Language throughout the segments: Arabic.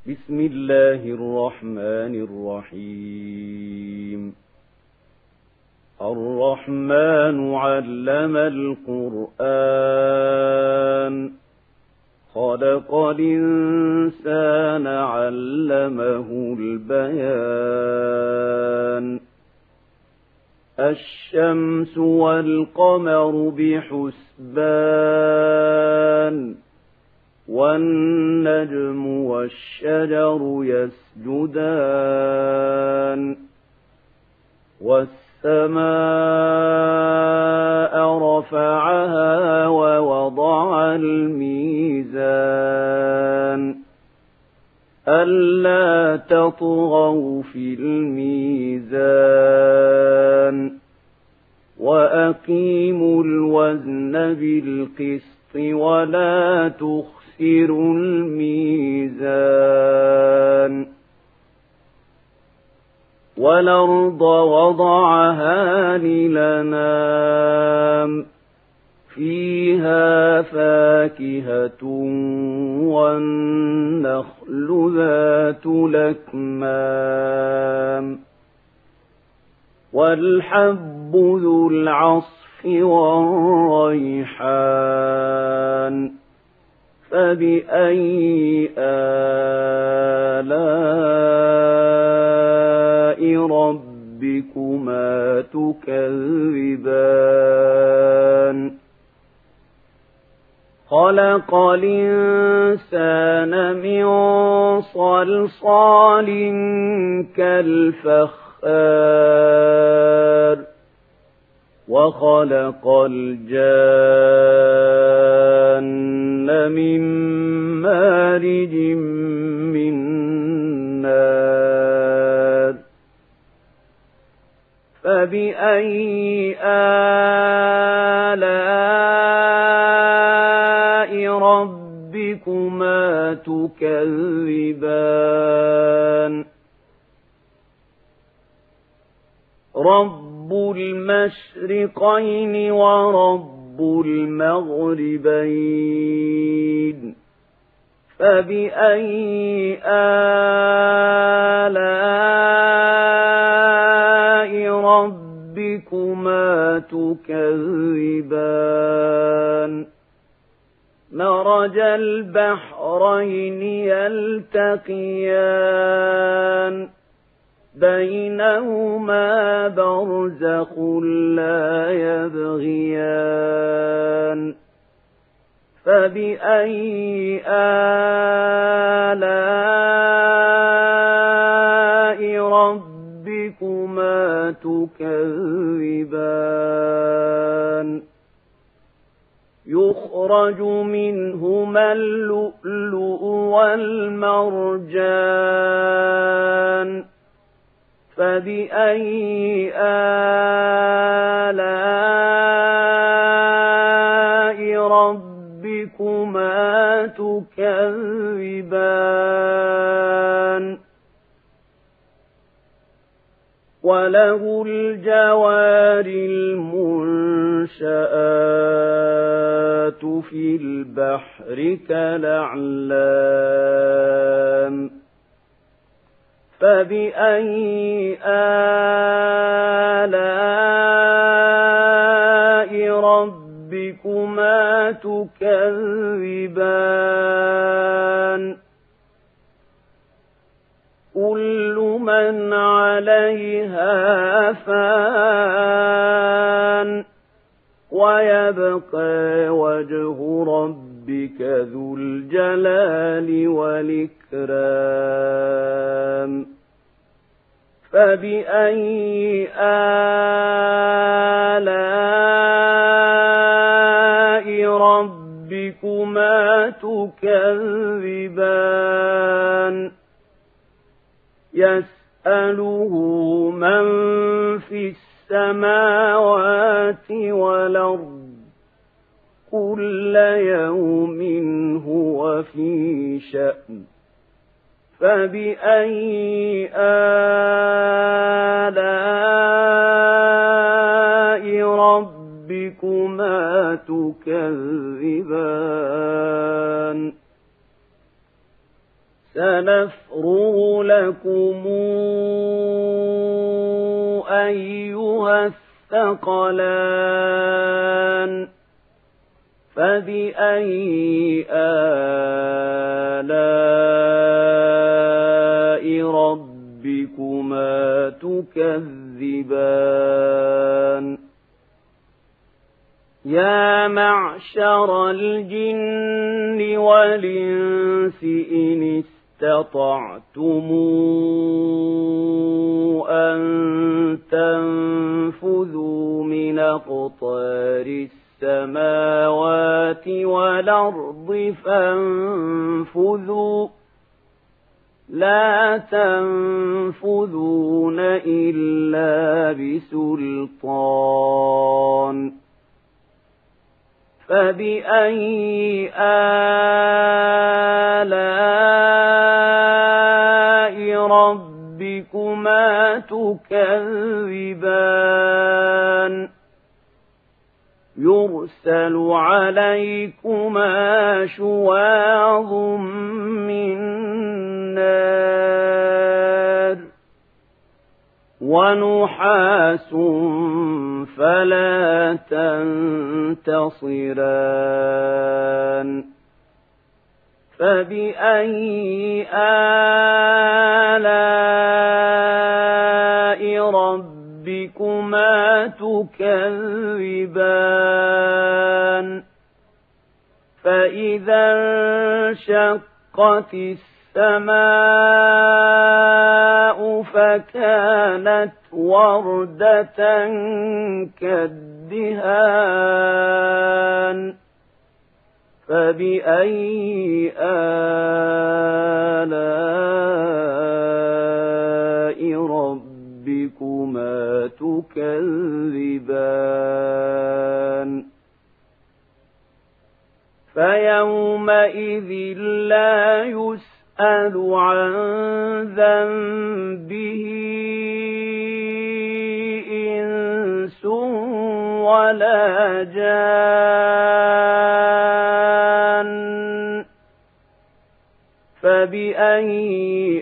بسم الله الرحمن الرحيم. الرحمن علم القرآن، خلق الإنسان علمه البيان. الشمس والقمر بحسبان، والنجم والشجر يسجدان. والسماء رفعها ووضع الميزان، ألا تطغوا في الميزان، وأقيموا الوزن بالقسط ولا تخسروا الميزان. والأرض وضعها للأنام، فيها فاكهة والنخل ذات الأكمام، والحب ذو العصف والريحان. فبأي آلاء ربكما تكذبان؟ خلق الإنسان من صلصال كالفخار، وخلق الجان من مارج من نار. فبأي آلاء ربكما تكذبان؟ رب المشرقين ورب المغربين. فبأي آلاء ربكما تكذبان؟ مرج البحرين يلتقيان، بينهما برزخ لا يبغيان. فبأي آلاء ربكما تكذبان؟ يخرج منهما اللؤلؤ والمرجان. فبأي آلاء ربكما تكذبان؟ وله الجوار المنشآت في البحر كالأعلام. فبأي آلاء ربكما تكذبان؟ كل من عليها فان، ويبقى وجه ربك ذو الجلال والإكرام. فبأي آلاء ربكما تكذبان؟ يسأله من في السماوات والأرض، كل يوم هو في شأن. فبأي آلاء ربكما تكذبان؟ سنفرغ لكم أيها الثقلان فبأي آلاء ربكما تكذبان يا معشر الجن والإنس إن استطعتم أن تنفذوا من أقطار السماوات والأرض فانفذوا لا تنفذون إلا بسلطان فبأي آلاء ربكما تكذبان يرسل عليكما شواظ من نار ونحاس فلا تنتصران فبأي آلاء ربكما تكذبان فإذا انشقت السماء فكانت وردة كالدهان فبأي آلاء ربكما تكذبان فيومئذ لا يسأل عن ذنبه إنس ولا جان فبأي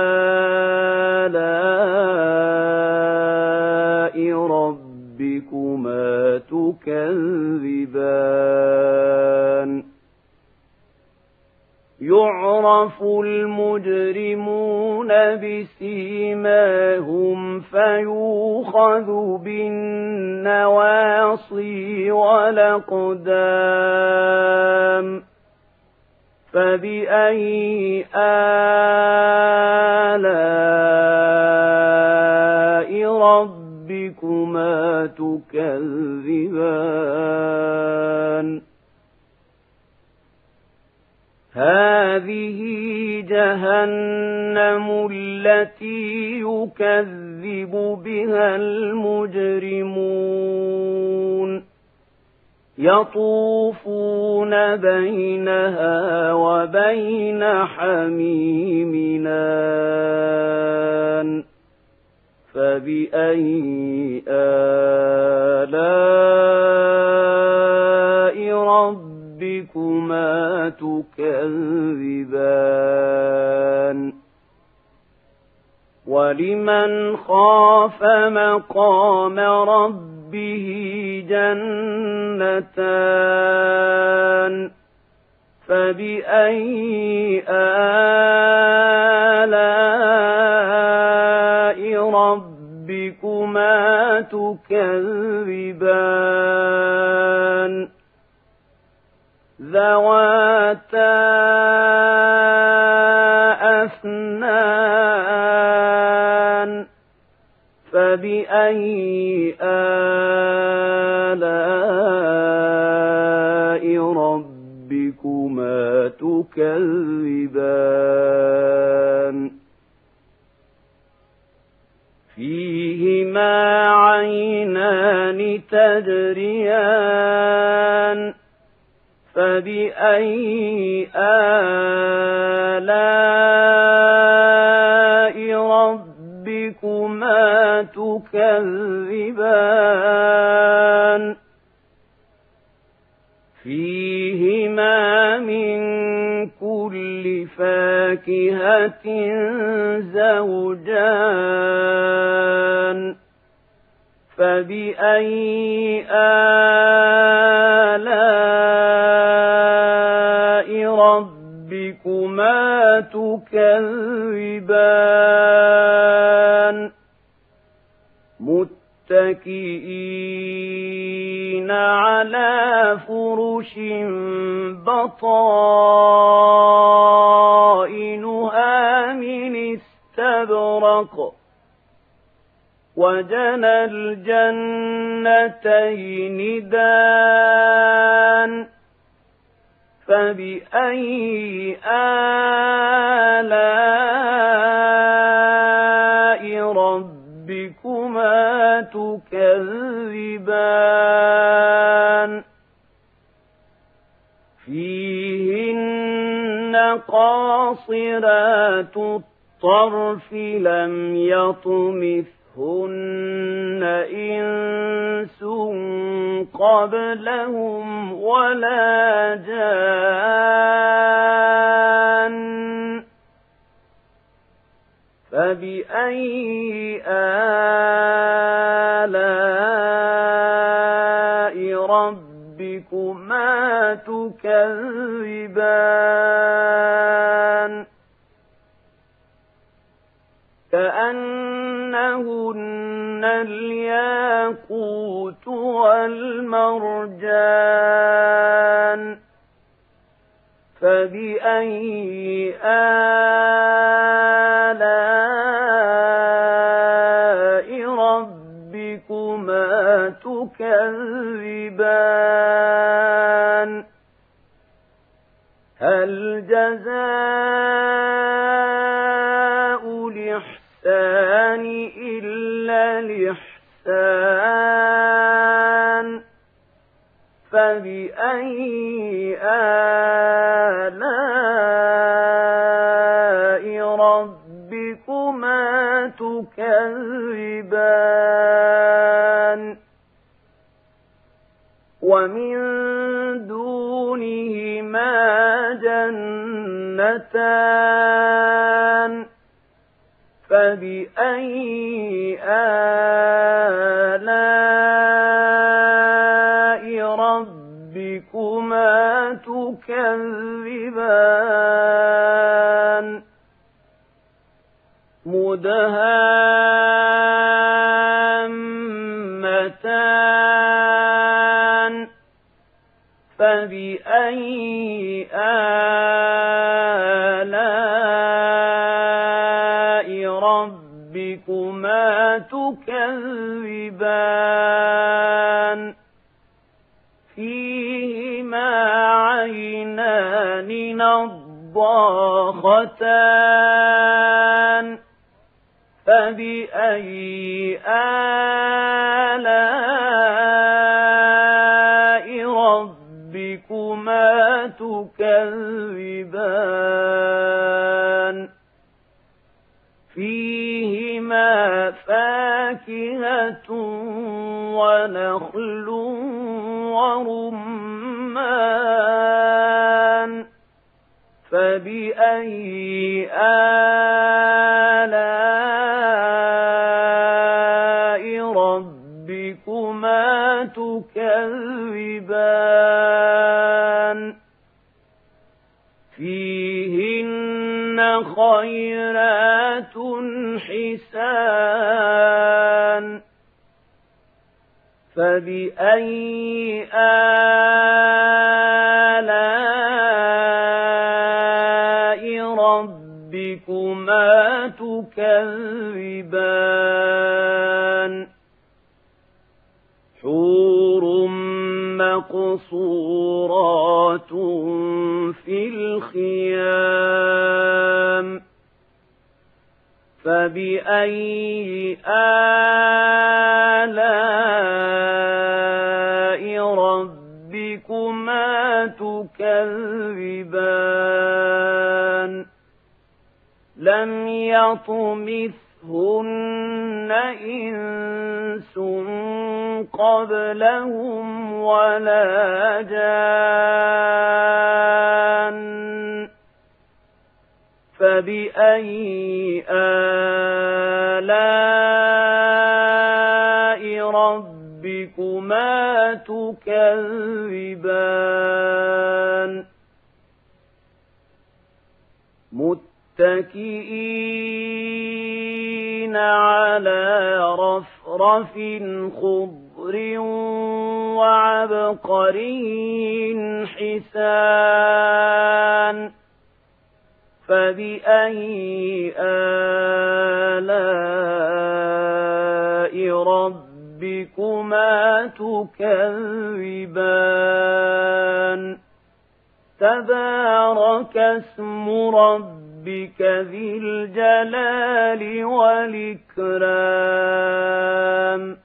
آلاء ربكما تكذبان يعرف المجرمون بسيماهم فيؤخذ بالنواصي والأقدام فبأي آلاء ربكما تكذبان هذه جهنم التي يكذب بها المجرمون يطوفون بينها وبين حميم آن فبأي آلاء ربكما تكذبان ولمن خاف مقام ربه جنتان فبأي آلاء ربكما تكذبان ذواتا أفنان فبأي آلاء ربكما تكذبان فيهما عينان تجريان فبأي آلاء ربكما تكذبان فيهما من كل فاكهة زوجان فبأي آلاء ربكما تكذبان متكئين على فرش بطائنها من استبرق وجنى الجنتين دان فبأي آلاء ربكما تكذبان فيهن قاصرات الطرف لم يطمثهن إنس قبلهم ولا جان فبأي آلاء ربكما تكذبان كأنهن الياقوت والمرجان فبأي آلاء ربكما تكذبان هل جزاء الإحسان إلا الإحسان فبأي آلاء ربكما تكذبان ومن دونهما جنتان فبأي آلاء ربكما تكذبان مدهامتان فبأي آلاء ربكما تكذبان فيهما عينان نضاختان فبأي آلاء ربكما تكذبان فيهما فاكهة ونخل ورمان فبأي آلاء ربكما تكذبان فيهن خيرات حسان فبأي آلاء ربكما تكذبان حور مقصورات في الخيام فبأي آلاء ربكما تكذبان لم يطمثهن إنس قبلهم ولا جان فبأي آلاء ربكما تكذبان متكئين على رفرف خضر وعبقري حسان فبأي آلاء ربكما تكذبان تبارك اسم ربك ذي الجلال والإكرام